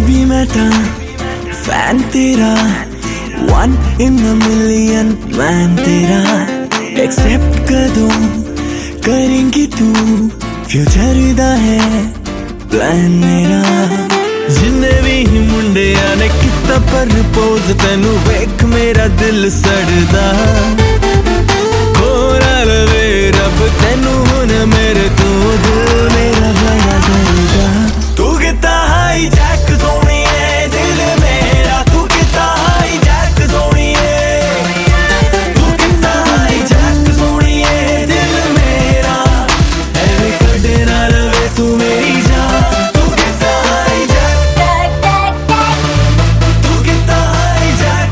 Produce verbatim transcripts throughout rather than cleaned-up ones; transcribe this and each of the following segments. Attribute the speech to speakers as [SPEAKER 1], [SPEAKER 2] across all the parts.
[SPEAKER 1] Baby मैं ता fan तेरा, one in a million man तेरा। एक्सेप्ट कर दो करेंगी तू, फ्यूचर दा है प्लान मेरा। जिन्ने भी मुंडे ने किता प्रपोज तेनू वेख मेरा दिल सड़दा। होरा लवे रब तेनू हुन मेरे तो दिल मेरा बड़ा डरदा। तू किता हाई जैक सोनिए दिल मेरा, तू किता हाई जैक सोनिए, तू किता हाई जैक सोनिए दिल मेरा। ऐवे कदे ना रवे तू मेरी जान, तू किता हाई जैक, तू किता हाई जैक।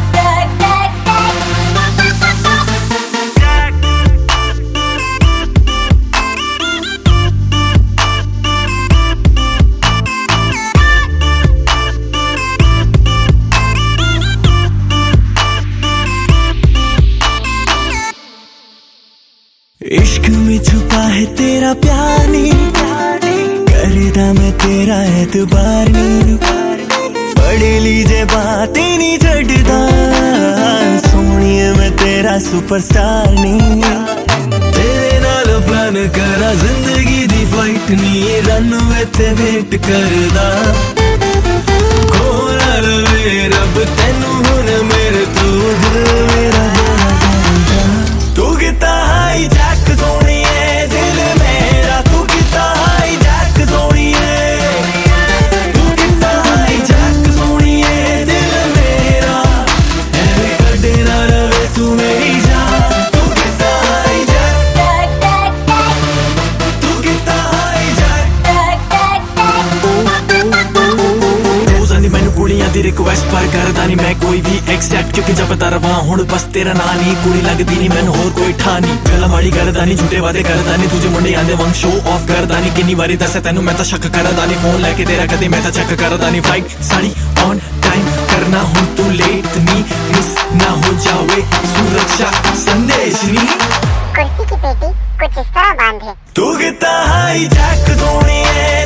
[SPEAKER 1] इश्क में छुपा है तेरा प्यार नी, करदा मैं तेरा एतबार नी। पढ़ लीजे बातें नी छड़दा, सोनिए मैं तेरा सुपरस्टार नी। तेरे नाल प्लान करा जिंदगी दी फ्लाइट नी, रनवे ते वेट करदा। खोला लवे रब तेनू हुन मेरे तो दिल मेरा बड़ा डरदा। तू किता हाई जैक सोनिए दिल मेरा, तू किता हाई जैक सोनिए, तू किता हाई जैक सोनिए दिल मेरा। ऐवे कदे ना रवे तू मेरी जान, तू किता हाई जैक, तू किता हाई जैक। रोज़ां दी मैनू कुड़ियां दी रिक्वेस्ट पर करदा नी मैं कोई भी एक्सेप्ट, क्योंकि जपदा रवां हुण बस तेरा नां नी। कुड़ी लगदी नी मैनू होर कोई ठानी, गल्लां माड़ी करदा नी, झूठे वादे करदा नी, तुझे मुंडे आंदे वांग शो ऑफ करदा नी। किन्नी वारी दस्सां तैनू मैं तां शक करदा नी, फोन लैके तेरा कदे मैं तां चेक करदा नी। फ्लाइट साड़ी ऑन टाइम करना हुण तू लेट नी, मिस ना हो जावे सुरक्षा संदेश नी।
[SPEAKER 2] कुर्सी की पेटी कुछ इस तरह बांधे।
[SPEAKER 1] तू किता हाई जैक सोनिए